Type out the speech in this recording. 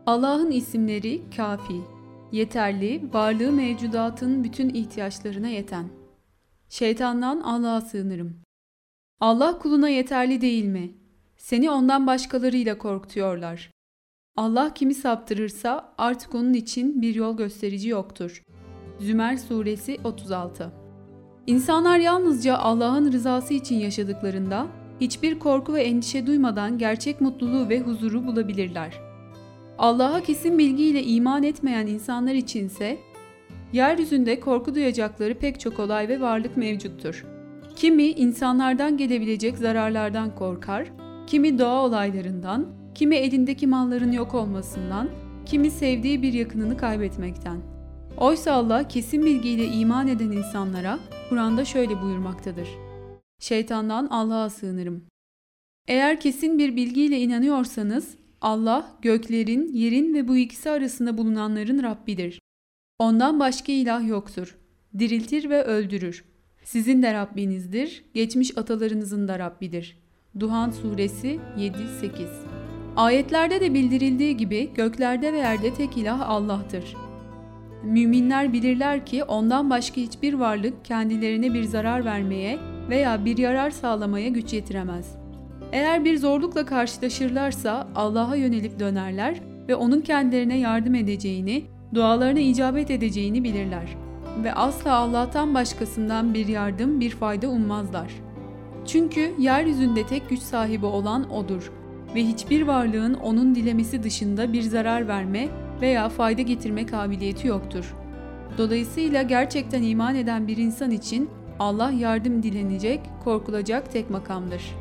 Allah'ın isimleri kafi, yeterli, varlığı mevcudatın bütün ihtiyaçlarına yeten. Şeytandan Allah'a sığınırım. Allah kuluna yeterli değil mi? Seni ondan başkalarıyla korkutuyorlar. Allah kimi saptırırsa artık onun için bir yol gösterici yoktur. Zümer Suresi 36. İnsanlar yalnızca Allah'ın rızası için yaşadıklarında hiçbir korku ve endişe duymadan gerçek mutluluğu ve huzuru bulabilirler. Allah'a kesin bilgiyle iman etmeyen insanlar içinse yeryüzünde korku duyacakları pek çok olay ve varlık mevcuttur. Kimi insanlardan gelebilecek zararlardan korkar, kimi doğa olaylarından, kimi elindeki malların yok olmasından, kimi sevdiği bir yakınını kaybetmekten. Oysa Allah kesin bilgiyle iman eden insanlara Kur'an'da şöyle buyurmaktadır. Şeytandan Allah'a sığınırım. Eğer kesin bir bilgiyle inanıyorsanız, Allah göklerin, yerin ve bu ikisi arasında bulunanların Rabbidir. Ondan başka ilah yoktur. Diriltir ve öldürür. Sizin de Rabbinizdir, geçmiş atalarınızın da Rabbidir. Duhan Suresi 7-8. Ayetlerde de bildirildiği gibi göklerde ve yerde tek ilah Allah'tır. Müminler bilirler ki ondan başka hiçbir varlık kendilerine bir zarar vermeye veya bir yarar sağlamaya güç yetiremez. Eğer bir zorlukla karşılaşırlarsa Allah'a yönelip dönerler ve onun kendilerine yardım edeceğini, dualarına icabet edeceğini bilirler. Ve asla Allah'tan başkasından bir yardım, bir fayda ummazlar. Çünkü yeryüzünde tek güç sahibi olan O'dur ve hiçbir varlığın onun dilemesi dışında bir zarar verme veya fayda getirme kabiliyeti yoktur. Dolayısıyla gerçekten iman eden bir insan için Allah yardım dilenecek, korkulacak tek makamdır.